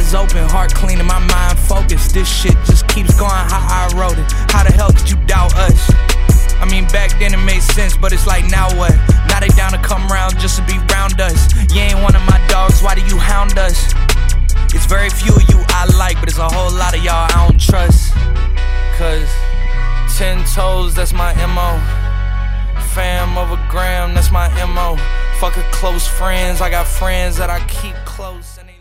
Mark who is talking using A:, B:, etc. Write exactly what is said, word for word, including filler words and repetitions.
A: Eyes open, heart clean and my mind focused. This shit just keeps going how I wrote it. How the hell could you doubt us? I mean, back then it made sense, but it's like, now what? Now they down to come round just to be round us. You ain't one of my dogs, why do you hound us? It's very few of you I like, but it's a whole lot of y'all I don't trust. Cause ten toes, that's my M O. Fam over gram, that's my M O. Fuck a close friends, I got friends that I keep close and they